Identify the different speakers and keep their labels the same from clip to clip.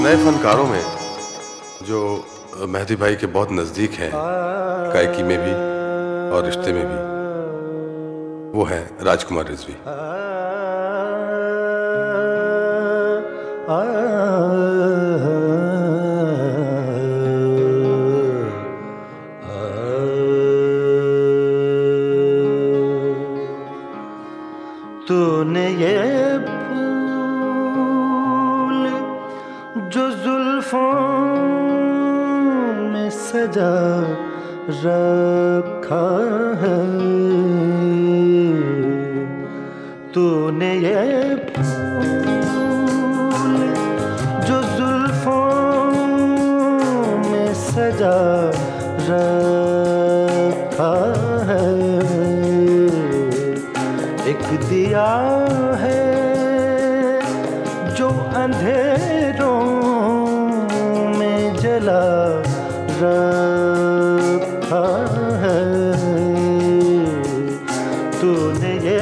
Speaker 1: नए फनकारों में जो मेहदी भाई के बहुत नज़दीक हैं गायकी में भी और रिश्ते में भी, वो हैं राजकुमार रिजवी।
Speaker 2: तूने ये फूल जो जुल्फों में सजा रखा है, तूने ये फूल जो जुल्फों में सजा रखा है, एक दिया है जो अंधेरों में जला रखा है, तूने ये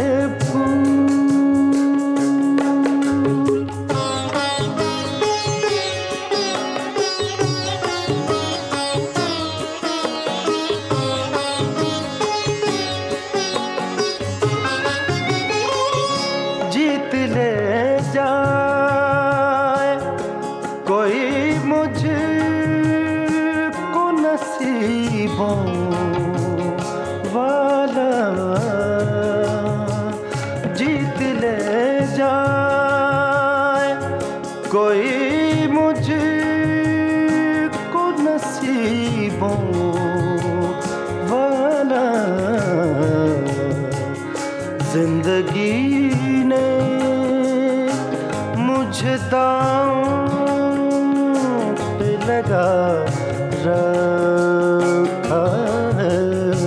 Speaker 2: जीत ले जाए कोई मुझको नसीबों वाला, जीत ले जाए कोई मुझको नसीबों वाला, जिंदगी ने मुझे दांव पे लगा रखा है,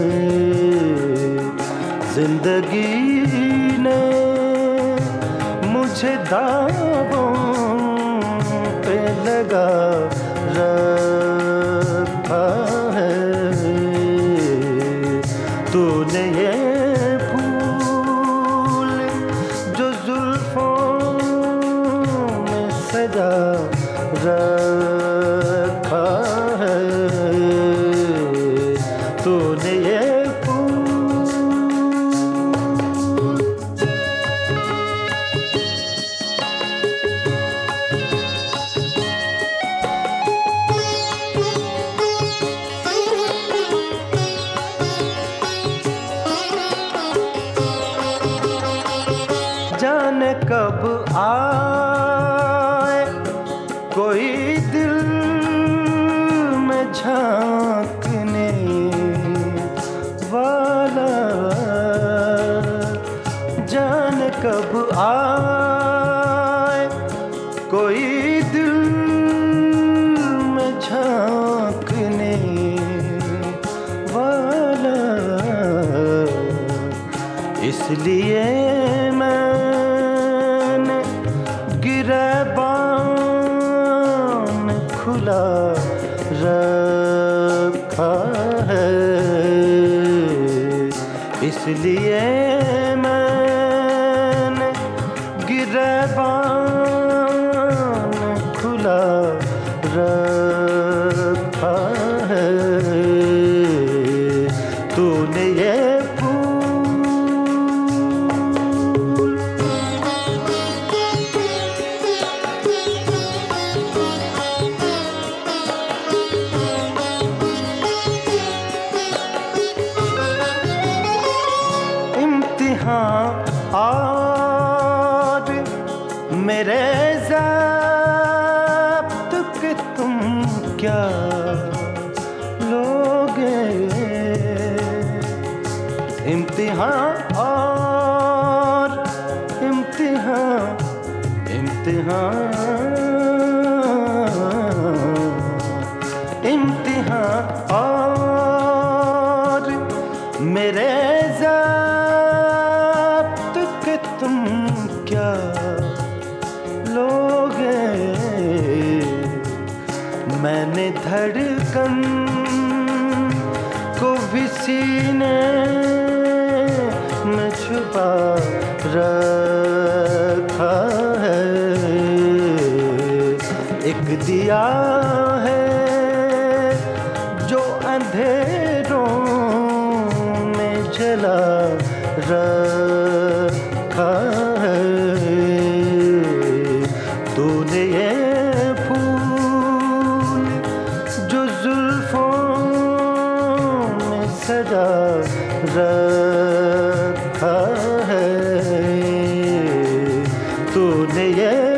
Speaker 2: जिंदगी ने मुझे दांवों पे लगा रखा है, तूने ये सजा रखा है, तूने ये जाने कब आए कोई दिल में झांकने वाला, जाने कब आए कोई दिल में झांकने वाला, इसलिए मैंने गिरबान खुला रखा है, इसलिए मैंने गिरबान खुला रखा है, तूने ये और मेरे ज़ब्त के तुम क्या लोगे, इम्तिहान और इम्तिहान, इम्तिहान और मेरे तुम क्या लोगे, मैंने धड़कन को भी सीने में छुपा रखा है, एक दिया है जो अंधेरों में जला रखा है। तूने ये फूल जो जुल्फों में सजा रखा है, तूने ये